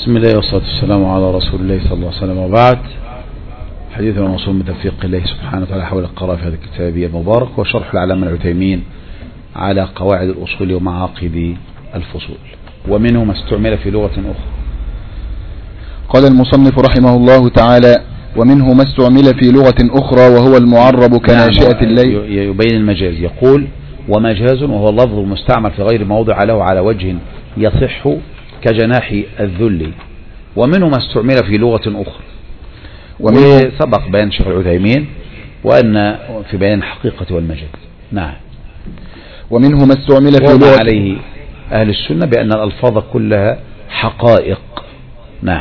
بسم الله والصلاة والسلام على رسول الله صلى الله عليه وسلم، وبعد. حديثنا موصول من توفيق الله سبحانه وتعالى حول القراءة في هذا الكتاب المبارك وشرح العلامة العثيمين على قواعد الأصول ومعاقد الفصول، ومنه ما استعمل في لغة أخرى. قال المصنف رحمه الله تعالى: ومنه ما استعمل في لغة أخرى وهو المعرب كناشئة الليل. يبين المجاز، يقول ومجاز وهو اللفظ المستعمل في غير موضع له على وجه يصح كجناح الذل. ومنه ما استعمل في لغة أخرى، وسبق بيان شيخ العثيمين وأن في بيان الحقيقة والمجاز. نعم. ومنه ما استعمل في لغة عليه أهل السنة بأن الألفاظ كلها حقائق. نعم.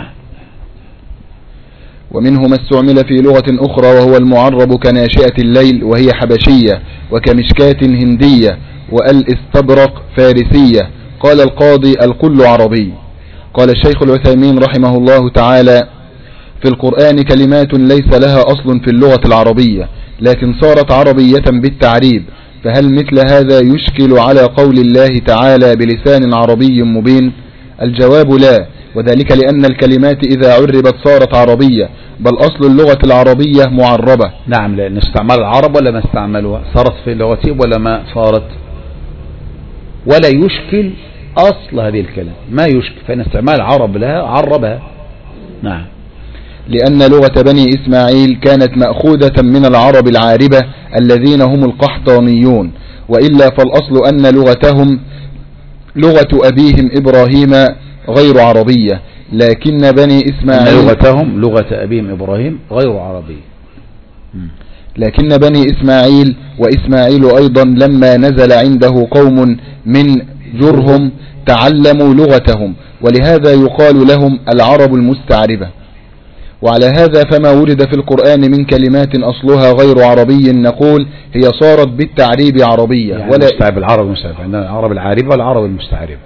ومنه ما استعمل في لغة أخرى وهو المعرب كناشئة الليل، وهي حبشية، وكمشكاة هندية، والإستبرق فارسية. قال القاضي: الكل عربي. قال الشيخ العثيمين رحمه الله تعالى: في القرآن كلمات ليس لها أصل في اللغة العربية، لكن صارت عربية بالتعريب، فهل مثل هذا يشكل على قول الله تعالى بلسان عربي مبين؟ الجواب لا، وذلك لأن الكلمات إذا عربت صارت عربية، بل أصل اللغة العربية معربة. نعم، لأن استعمال العرب ولا ما استعملوها، صارت في لغتهم ولا ما صارت، ولا يشكل أصل هذه الكلمة، ما يشكل، فإن استعمال العرب لها عربها. نعم. لأن لغة بني إسماعيل كانت مأخوذة من العرب العاربة الذين هم القحطانيون، وإلا فالأصل أن لغتهم لغة أبيهم إبراهيم غير عربية، لكن بني إسماعيل لغتهم لغة أبيهم إبراهيم غير عربية. لكن بني إسماعيل وإسماعيل أيضا لما نزل عنده قوم من جرهم تعلموا لغتهم، ولهذا يقال لهم العرب المستعربة. وعلى هذا فما ورد في القرآن من كلمات أصلها غير عربي نقول هي صارت بالتعريب عربية، يعني ولا مستعرب العرب المستعرب، عندنا العرب العاربة والعرب المستعربة.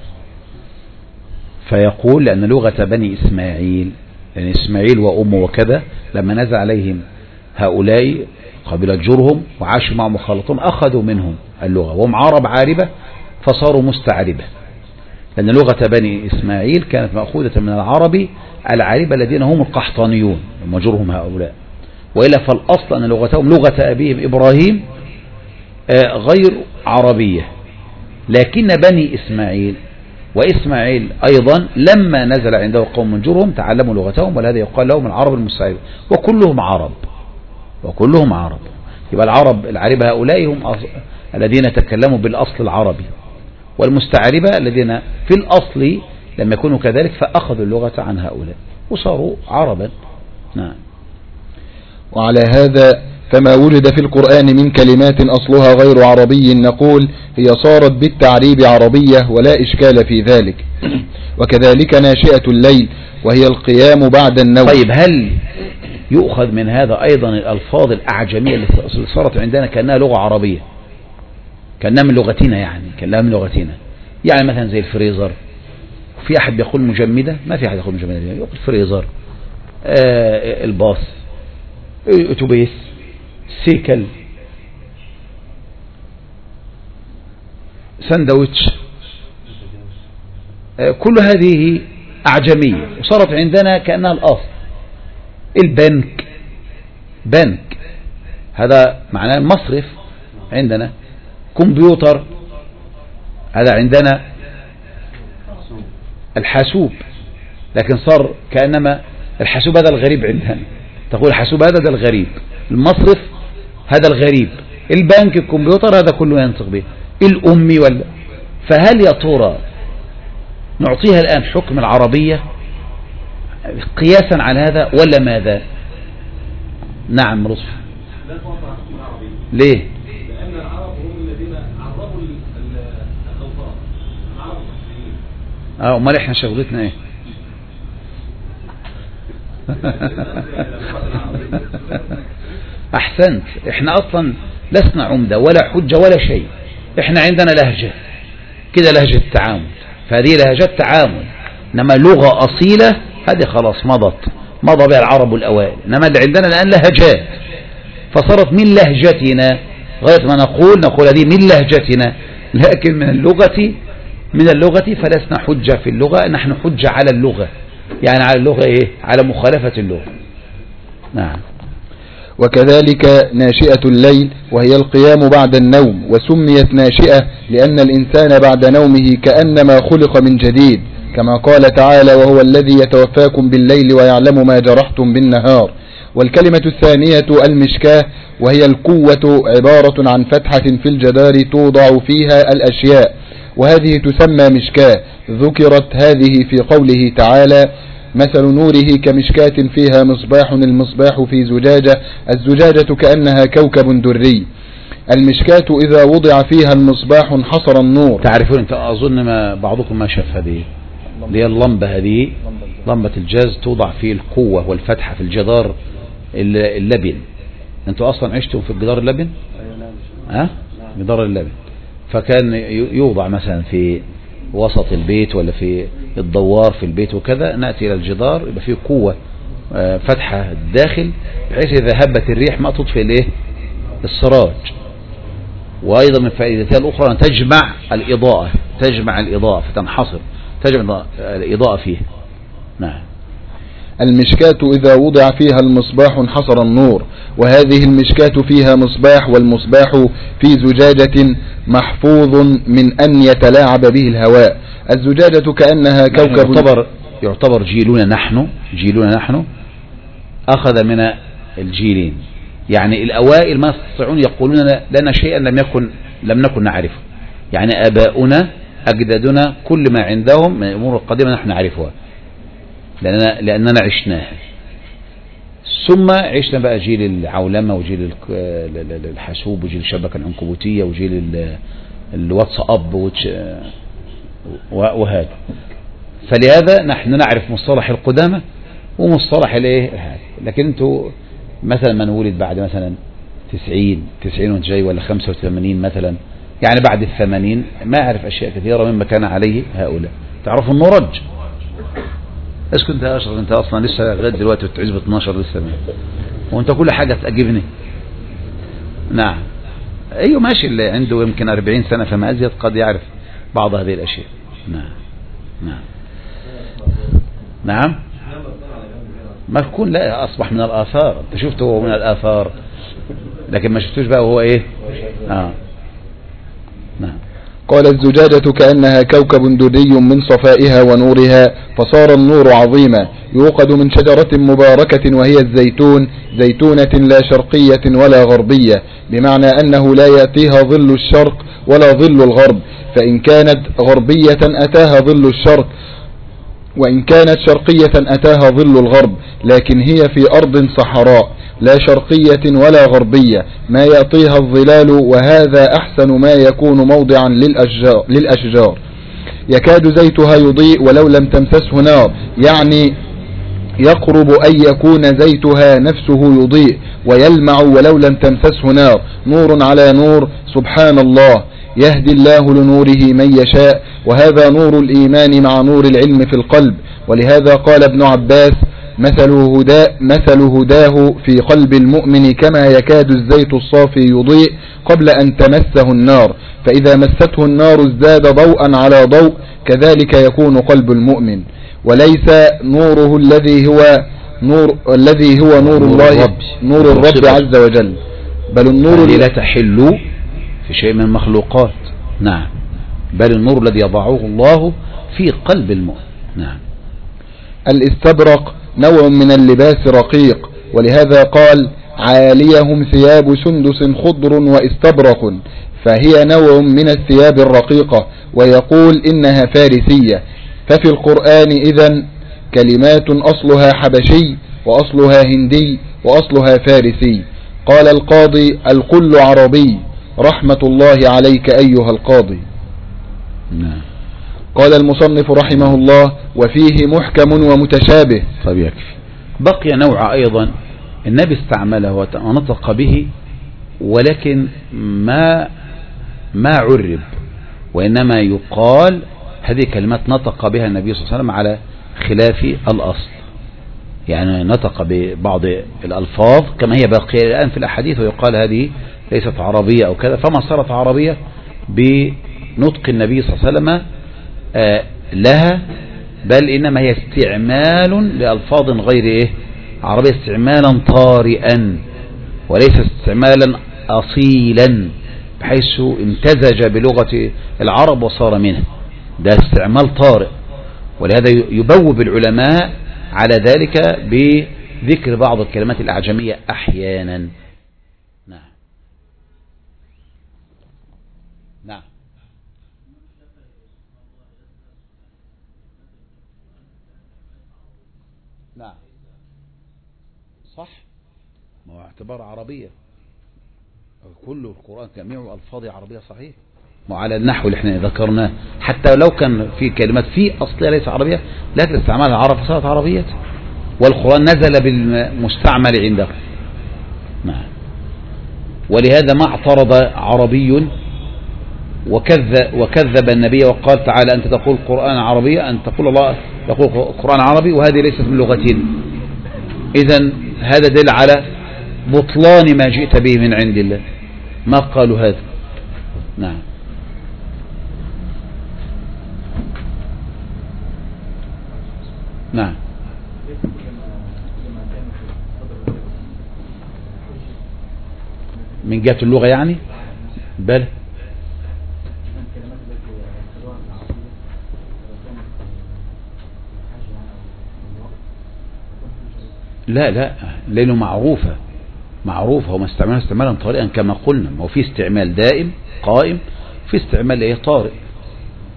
فيقول لأن لغة بني إسماعيل، يعني إسماعيل وأمه وكذا، لما نزل عليهم هؤلاء قبيلة جرهم وعاشوا معهم مخالطون أخذوا منهم اللغة، وهم عرب عاربة فصاروا مستعربة، لأن لغة بني إسماعيل كانت مأخوذة من العرب العاربة الذين هم القحطانيون ومجرهم هؤلاء، وإلا فالأصل أن لغتهم لغة أبيهم إبراهيم غير عربية. لكن بني إسماعيل وإسماعيل أيضا لما نزل عنده قوم من جرهم تعلموا لغتهم، ولهذا يقال لهم العرب المستعربة، وكلهم عرب. يبقى العرب العاربة هؤلاء هم الذين تكلموا بالأصل العربي، والمستعربة الذين في الأصل لما يكونوا كذلك فأخذوا اللغة عن هؤلاء وصاروا عربا. نعم. وعلى هذا فما ورد في القرآن من كلمات أصلها غير عربي نقول هي صارت بالتعريب عربية، ولا إشكال في ذلك. وكذلك ناشئة الليل وهي القيام بعد النوم. طيب، هل يؤخذ من هذا أيضا الألفاظ الأعجمية اللي صارت عندنا كأنها لغة عربية، كأنها من لغتنا، يعني مثلا زي الفريزر، في أحد يقول مجمدة؟ ما في أحد يقول مجمدة، يقول فريزر، الباص، أتوبيس، سيكل، سندويتش، كل هذه أعجمية وصارت عندنا كأنها الأصل. البنك، بنك هذا معناه مصرف عندنا. كمبيوتر هذا عندنا الحاسوب، لكن صار كأنما الحاسوب هذا الغريب عندنا، تقول الحاسوب هذا الغريب، المصرف هذا الغريب، البنك، الكمبيوتر، هذا كله ينطق به الأمي فهل يا ترى نعطيها الآن حكم العربية قياسا على هذا ولا ماذا؟ نعم رصف. ليه؟ لأن العرب هم الذين عربوا الألفاظ، العرب المصريين. امال احنا شغلتنا ايه؟ احسنت، احنا اصلا لسنا عمدة ولا حجة ولا شيء، احنا عندنا لهجة كده، لهجة تعامل، فهذه لهجات تعامل، انما لغة اصيلة هذه خلاص مضى بها العرب الاوائل، انما اللي عندنا الان لهجات، فصارت من لهجتنا غاية ما نقول هذه من لهجتنا، لكن من اللغة فلسنا حجة في اللغة، نحن حجة على اللغة، يعني على اللغة إيه؟ على مخالفة اللغة. نعم. وكذلك ناشئة الليل وهي القيام بعد النوم، وسميت ناشئة لأن الإنسان بعد نومه كأنما خلق من جديد، كما قال تعالى: وهو الذي يتوفاكم بالليل ويعلم ما جرحتم بالنهار. والكلمة الثانية المشكاة، وهي القوة، عبارة عن فتحة في الجدار توضع فيها الأشياء، وهذه تسمى مشكاة. ذكرت هذه في قوله تعالى: مثل نوره كمشكاة فيها مصباح، المصباح في زجاجة، الزجاجة كأنها كوكب دري. المشكاة إذا وضع فيها المصباح انحصر النور. تعرفون أنت أظن ما بعضكم ما شاف هذه اللي هي اللمبة، هذه لمبة الجاز توضع فيه القوة والفتحة في الجدار اللبن. أنتوا أصلا عشتوا في جدار اللبن؟ جدار اللبن. فكان يوضع مثلا في وسط البيت ولا في الدوار في البيت وكذا، نأتي إلى الجدار يبقى فيه قوة فتحة الداخل، بحيث إذا هبت الريح ما تطفئ الايه السراج. وأيضا من فائدتها الأخرى أن تجمع الإضاءة فتنحصر، تجمع الإضاءة فيه. نعم. المشكاة إذا وضع فيها المصباح انحصر النور، وهذه المشكاة فيها مصباح، والمصباح في زجاجة محفوظ من أن يتلاعب به الهواء. الزجاجة كأنها كوكب. يعتبر جيلنا نحن أخذ من الجيلين، يعني الأوائل ما يستطيعون يقولون لنا شيئا لم نكن نعرفه. يعني آباؤنا أجدادنا كل ما عندهم من الأمور القديمة نحن نعرفها لأننا عشناها. ثم عشنا بقى جيل العولمة وجيل الحاسوب وجيل الشبكة العنكبوتية وجيل الواتساب وهذا. فلهذا نحن نعرف مصطلح القدامى ومصطلح الايه. لكن انتوا مثلا من ولد بعد مثلا 90 وانت جاي، ولا 85 مثلا، يعني بعد 80 ما يعرف اشياء كثيرة مما كان عليه هؤلاء. تعرفوا النورج؟ اسكت انت يا اشرف، انت اصلا لسه لغايه دلوقتي بتعزب 12 لسه وانت كل حاجه تأجبني. نعم. ايوه ماشي، اللي عنده يمكن 40 سنه فما ازيد قد يعرف بعض هذه الاشياء. نعم. ما يكون لا اصبح من الاثار، انت شفته هو من الاثار لكن ما شفتوش بقى وهو ايه. نعم. قال: الزجاجة كأنها كوكب دري من صفائها ونورها، فصار النور عظيما، يوقد من شجرة مباركة وهي الزيتون، زيتونة لا شرقية ولا غربية، بمعنى أنه لا يأتيها ظل الشرق ولا ظل الغرب، فإن كانت غربية أتاها ظل الشرق، وإن كانت شرقية أتاها ظل الغرب، لكن هي في أرض صحراء لا شرقية ولا غربية ما يأتيها الظلال، وهذا أحسن ما يكون موضعا للأشجار. يكاد زيتها يضيء ولو لم تمسسه نار، يعني يقرب أن يكون زيتها نفسه يضيء ويلمع ولو لم تمسسه نار، نور على نور، سبحان الله، يهدي الله لنوره من يشاء، وهذا نور الإيمان مع نور العلم في القلب. ولهذا قال ابن عباس: مثل هداه في قلب المؤمن كما يكاد الزيت الصافي يضيء قبل أن تمسه النار، فإذا مسته النار ازداد ضوءا على ضوء، كذلك يكون قلب المؤمن. وليس نوره الذي هو نور الله، نور الرب عز وجل، بل النور لا تحل في شيء من المخلوقات. نعم. بل النور الذي يضعه الله في قلب المؤمن. نعم. الاستبرق نوع من اللباس رقيق، ولهذا قال: عاليهم ثياب سندس خضر واستبرق، فهي نوع من الثياب الرقيقة، ويقول إنها فارسية. ففي القرآن إذن كلمات أصلها حبشي وأصلها هندي وأصلها فارسي. قال القاضي: الكل عربي، رحمة الله عليك أيها القاضي. نعم. قال المصنف رحمه الله: وفيه محكم ومتشابه. طيب يكفي. بقي نوع أيضا النبي استعمله ونطق به، ولكن ما عرب، وإنما يقال هذه كلمات نطق بها النبي صلى الله عليه وسلم على خلاف الأصل، يعني نطق ببعض الألفاظ كما هي باقية الآن في الأحاديث، ويقال هذه ليست عربية أو كذا، فما صارت عربية بنطق النبي صلى الله عليه وسلم لها بل إنما هي استعمال لألفاظ غير إيه عربية، استعمالا طارئا وليس استعمالا أصيلا بحيث امتزج بلغة العرب وصار منها، ده استعمال طارئ. ولهذا يبوب العلماء على ذلك بذكر بعض الكلمات الأعجمية أحيانا. نعم نعم نعم صح، ما هو اعتبار عربية، كل القرآن جميع ألفاظ عربية صحيح، وعلى النحو اللي احنا ذكرناه، حتى لو كان في كلمات في أصلها ليس عربية لكن استعمال العرب صارت عربية، والقرآن نزل بالمستعمل عنده. نعم. ولهذا ما اعترض عربي وكذب النبي وقال تعالى أنت تقول القرآن عربية، أن تقول الله يقول القرآن عربي وهذه ليست من لغتنا، إذن هذا دل على بطلان ما جئت به من عند الله، ما قالوا هذا. نعم نعم من جهة اللغة يعني، بل لا لأنه معروفة وما استعملها استعمالا طارئا كما قلنا، ما هو في استعمال دائم قائم، في استعمال ايه طارئ،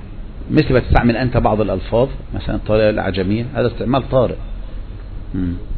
مثل ما تستعمل أنت بعض الألفاظ مثلا الطريقة الأعجمية، هذا استعمال طارئ.